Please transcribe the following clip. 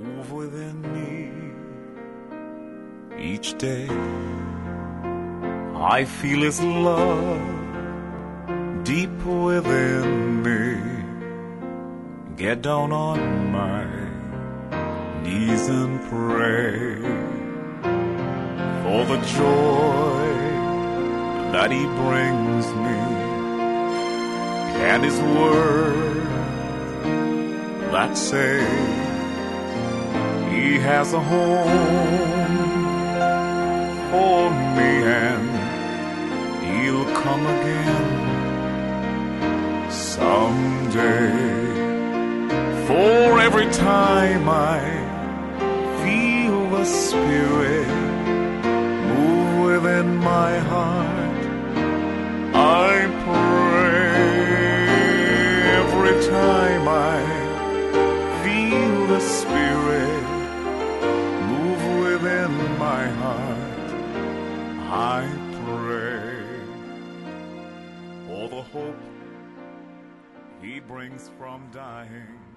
move within me. Each day I feel His love deep within me. Get down on my knees and pray for the joy that He brings me, and His word that say He has a home for me, and He'll come again someday. For every time I feel the Spirit move within my heart, I pray. Every time I feel the Spirit move within my heart, I pray for the hope He brings from dying.